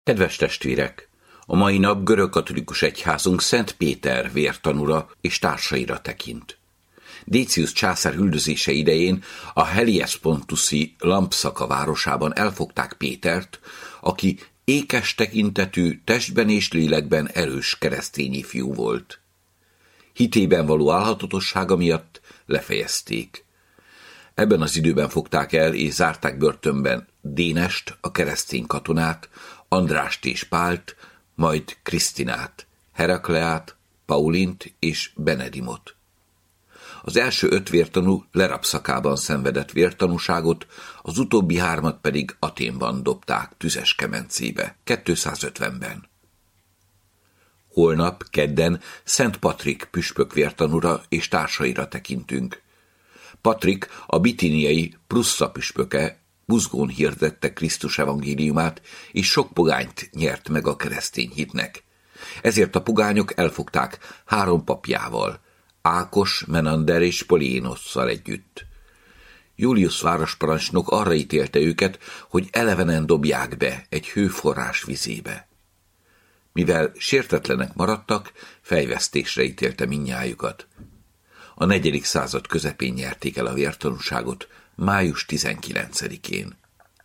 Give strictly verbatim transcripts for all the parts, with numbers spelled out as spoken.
Kedves testvérek! A mai nap görögkatolikus egyházunk Szent Péter vértanúra és társaira tekint. Décius császár üldözése idején a Hellespontusi Lampszaka városában elfogták Pétert, aki ékes tekintetű, testben és lélekben erős keresztény ifjú volt. Hitében való álhatatossága miatt lefejezték. Ebben az időben fogták el és zárták börtönben Dénest, a keresztény katonát, Andrást és Pált, majd Krisztinát, Herakleát, Paulint és Benedimot. Az első öt vértanú Lerabszakában szenvedett vértanúságot, az utóbbi hármat pedig Athénban dobták tüzes kemencébe, kétszázötvenben. Holnap, kedden Szent Patrik püspök vértanúra és társaira tekintünk. Patrik, a bitíniai Prussa püspöke, buzgón hirdette Krisztus evangéliumát, és sok pogányt nyert meg a keresztény hitnek. Ezért a pogányok elfogták három papjával, Ákos, Menander és Poliénosszal együtt. Julius városparancsnok arra ítélte őket, hogy elevenen dobják be egy hőforrás vizébe. Mivel sértetlenek maradtak, fejvesztésre ítélte mindnyájukat. A negyedik század közepén nyerték el a vértanúságot, május tizenkilencedikén.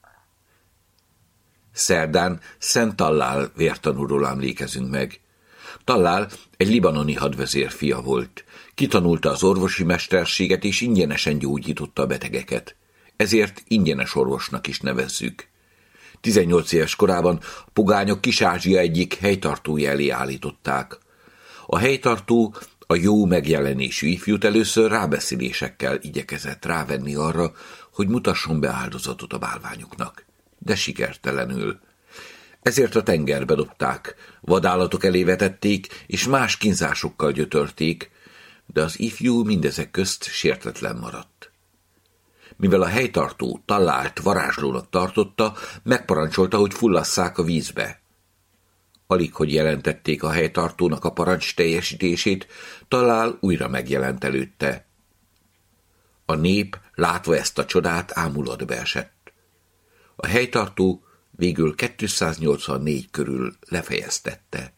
Szerdán Szent Tallál vértanúról emlékezünk meg. Tallál egy libanoni hadvezér fia volt. Kitanulta az orvosi mesterséget, és ingyenesen gyógyította a betegeket. Ezért ingyenes orvosnak is nevezzük. tizennyolc éves korában a pogányok Kis-Ázsia egyik helytartója elé állították. A helytartó a jó megjelenésű ifjút először rábeszélésekkel igyekezett rávenni arra, hogy mutasson be áldozatot a bálványuknak, de sikertelenül. Ezért a tengerbe dobták, vadállatok elé vetették, és más kínzásokkal gyötörték, de az ifjú mindezek közt sértetlen maradt. Mivel a helytartó Tallált varázslónak tartotta, megparancsolta, hogy fullasszák a vízbe. Alig, hogy jelentették a helytartónak a parancs teljesítését, Tallál újra megjelent előtte. A nép, látva ezt a csodát, ámulatba esett. A helytartó végül kétszáznyolcvannégy körül lefejeztette.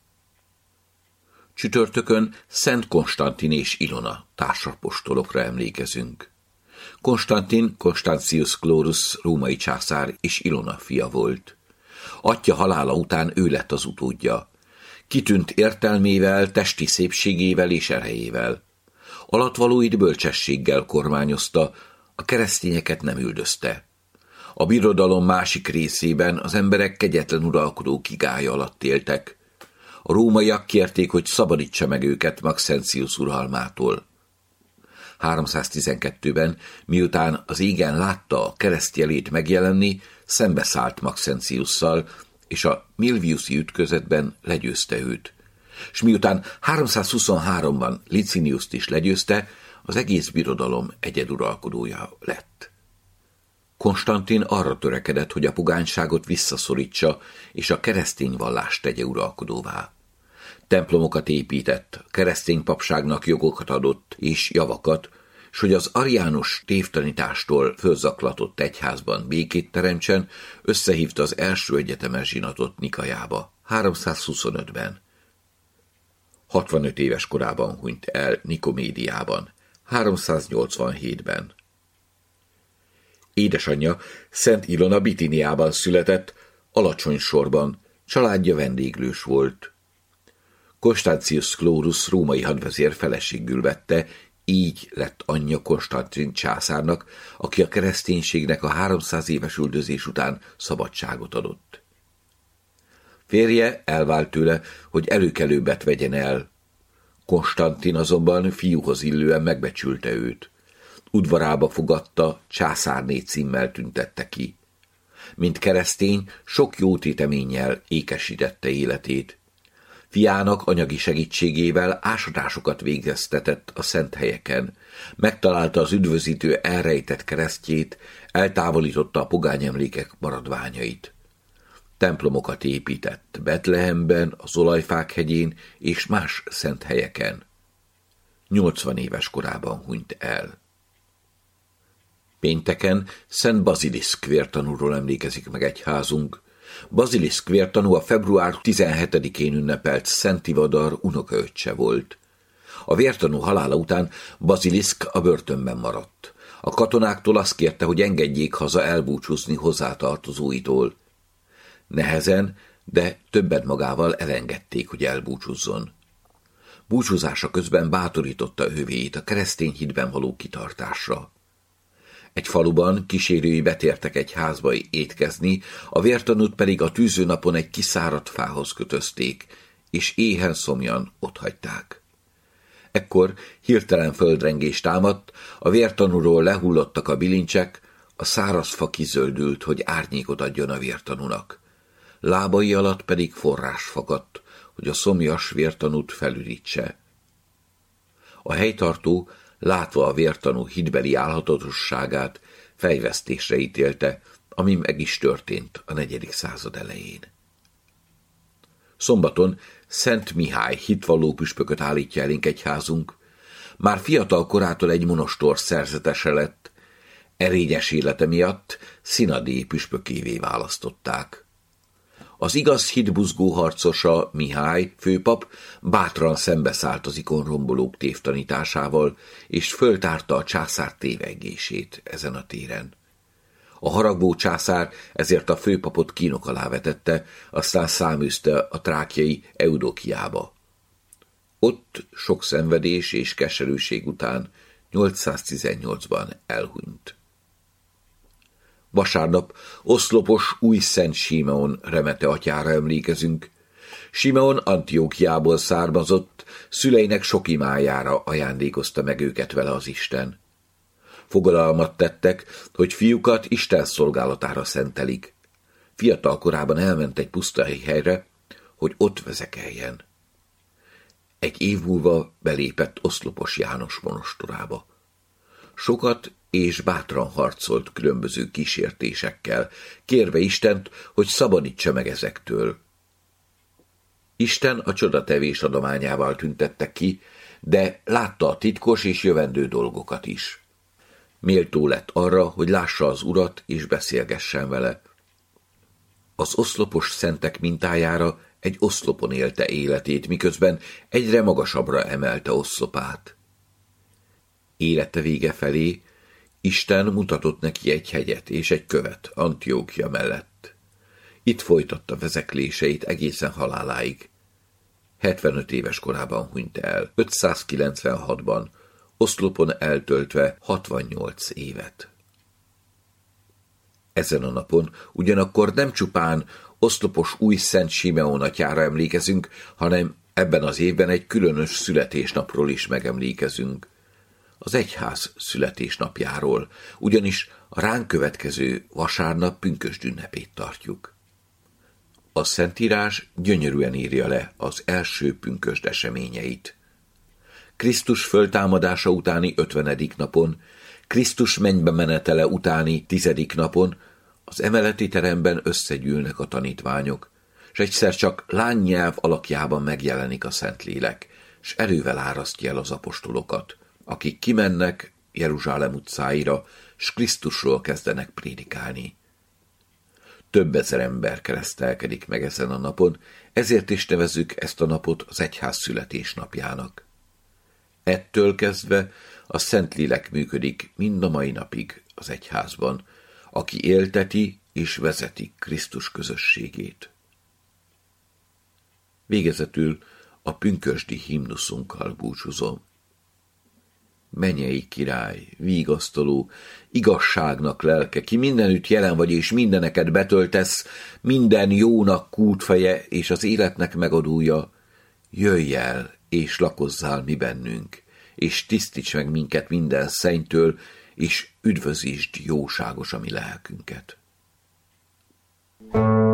Csütörtökön Szent Konstantin és Ilona társapostolokra emlékezünk. Konstantin Constantius Chlorus római császár és Ilona fia volt. Atyja halála után ő lett az utódja. Kitűnt értelmével, testi szépségével és erejével. Alatvalóit bölcsességgel kormányozta, a keresztényeket nem üldözte. A birodalom másik részében az emberek kegyetlen uralkodó kigája alatt éltek. A rómaiak kérték, hogy szabadítsa meg őket Maxentius uralmától. háromszáztizenkettőben, miután az égen látta a kereszt jelét megjelenni, szembeszállt Maxentiusszal, és a Milviuszi ütközetben legyőzte őt. És miután háromszázhuszonháromban Liciniust is legyőzte, az egész birodalom egyeduralkodója lett. Konstantin arra törekedett, hogy a pogányságot visszaszorítsa, és a keresztény vallást tegye uralkodóvá. Templomokat épített, keresztény papságnak jogokat adott és javakat, s hogy az ariánus tévtanítástól fölzaklatott egyházban békét teremtsen, összehívta az első egyetemes zsinatot Nikajába, háromszázhuszonötben. hatvanöt éves korában hunyt el Nikomédiában, háromszáznyolcvanhétben. Édesanyja Szent Ilona Bitíniában született, alacsony sorban, családja vendéglős volt. Constantius Chlorus római hadvezér feleségül vette, így lett anyja Konstantin császárnak, aki a kereszténységnek a háromszáz éves üldözés után szabadságot adott. Férje elvált tőle, hogy előkelőbbet vegyen el. Konstantin azonban fiúhoz illően megbecsülte őt. Udvarába fogadta, császárné címmel tüntette ki. Mint keresztény, sok jó téteménnyel ékesítette életét. Fiának anyagi segítségével ásatásokat végeztetett a szent helyeken, megtalálta az üdvözítő elrejtett keresztjét, eltávolította a pogányemlékek maradványait. Templomokat épített Betlehemben, az Olajfák hegyén és más szent helyeken. nyolcvan éves korában hunyt el. Pénteken Szent Baziliszk vértanúról emlékezik meg egyházunk. Baziliszk vértanú a február tizenhetedikén ünnepelt Szent Tivadar unokaöccse volt. A vértanú halála után Baziliszk a börtönben maradt. A katonáktól azt kérte, hogy engedjék haza elbúcsúzni hozzátartozóitól. Nehezen, de többet magával elengedték, hogy elbúcsúzzon. Búcsúzása közben bátorította hővéit a keresztény hitben való kitartásra. Egy faluban kísérői betértek egy házba étkezni, a vértanút pedig a tűzőnapon egy kiszáradt fához kötözték, és éhen szomjan otthagyták. Ekkor hirtelen földrengés támadt, a vértanúról lehullottak a bilincsek, a száraz fa kizöldült, hogy árnyékot adjon a vértanúnak. Lábai alatt pedig forrás fakadt, hogy a szomjas vértanút felürítse. A helytartó, látva a vértanú hitbeli állhatatosságát, fejvesztésre ítélte, ami meg is történt a negyedik század elején. Szombaton Szent Mihály hitvalló püspököt állítja elénk egyházunk. Már fiatal korától egy monostor szerzetese lett, erényes élete miatt Szinadé püspökévé választották. Az igaz hitbuzgó harcosa, Mihály főpap bátran szembeszállt az ikonrombolók tévtanításával, és föltárta a császár tévegését ezen a téren. A haragvó császár ezért a főpapot kínok alá vetette, aztán száműzte a trákjai Eudokiába. Ott sok szenvedés és keserűség után nyolcszáztizennyolcban elhunyt. Vasárnap oszlopos új Szent Simeon remete atyára emlékezünk. Simeon Antiókiából származott, szüleinek sok imájára ajándékozta meg őket vele az Isten. Fogadalmat tettek, hogy fiúkat Isten szolgálatára szentelik. Fiatal korában elment egy pusztai helyre, hogy ott vezekeljen. Egy év múlva belépett Oszlopos János monostorába. Sokat és bátran harcolt különböző kísértésekkel, kérve Istent, hogy szabadítsa meg ezektől. Isten a csodatevés adományával tüntette ki, de látta a titkos és jövendő dolgokat is. Méltó lett arra, hogy lássa az Urat és beszélgessen vele. Az oszlopos szentek mintájára egy oszlopon élte életét, miközben egyre magasabbra emelte oszlopát. Élete vége felé Isten mutatott neki egy hegyet és egy követ Antiókia mellett. Itt folytatta vezekléseit egészen haláláig. hetvenöt éves korában hunyt el, ötszázkilencvenhatban, oszlopon eltöltve hatvannyolc évet. Ezen a napon ugyanakkor nem csupán oszlopos új Szent Simeon atyára emlékezünk, hanem ebben az évben egy különös születésnapról is megemlékezünk. Az egyház születésnapjáról, ugyanis a ránk következő vasárnap pünkösd ünnepét tartjuk. A Szentírás gyönyörűen írja le az első pünkösd eseményeit. Krisztus föltámadása utáni ötvenedik napon, Krisztus mennybe menetele utáni tizedik napon az emeleti teremben összegyűlnek a tanítványok, s egyszer csak lánynyelv alakjában megjelenik a Szentlélek, s erővel árasztja el az apostolokat, akik kimennek Jeruzsálem utcáira, s Krisztusról kezdenek prédikálni. Több ezer ember keresztelkedik meg ezen a napon, ezért is nevezzük ezt a napot az egyház születésnapjának. Ettől kezdve a Szentlélek működik mind a mai napig az egyházban, aki élteti és vezeti Krisztus közösségét. Végezetül a pünkösdi himnuszunkkal búcsúzom. Mennyei király, vigasztaló, igazságnak lelke, ki mindenütt jelen vagy és mindeneket betöltesz, minden jónak kútfeje és az életnek megadója, jöjj el és lakozzál mi bennünk, és tisztíts meg minket minden szennytől, és üdvözítsd jóságos a mi lelkünket.